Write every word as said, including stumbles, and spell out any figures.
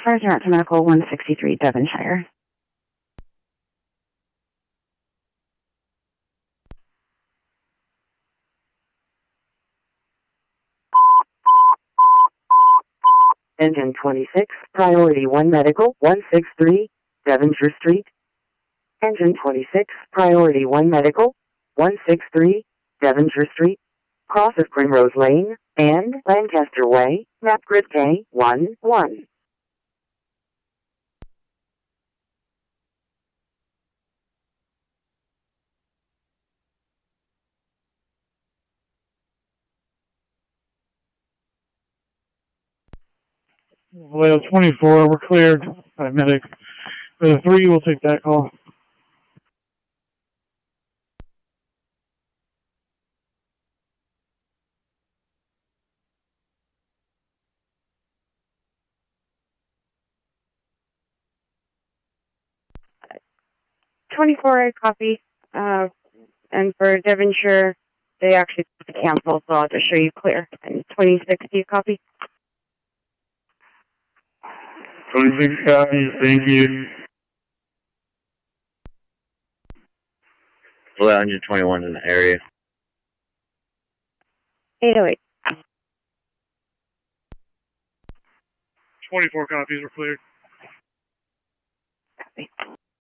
Sergeant to Medical one sixty-three, Devonshire. Engine twenty-six, Priority one Medical, one sixty-three, Devonshire Street. Engine twenty-six, Priority one Medical, one sixty-three, Devonshire Street. Cross of Primrose Lane and Lancaster Way, map grid K one one. Well, twenty-four, we're cleared by medic. For the three, we'll take that call. twenty-four, I copy. Uh, and for Devonshire, they actually have to cancel, so I'll just show you clear. And twenty-six, do you copy? twenty-six copies, thank you. Well, Engine twenty-one in the area. eight oh eight. twenty-four copies, we're cleared. Copy.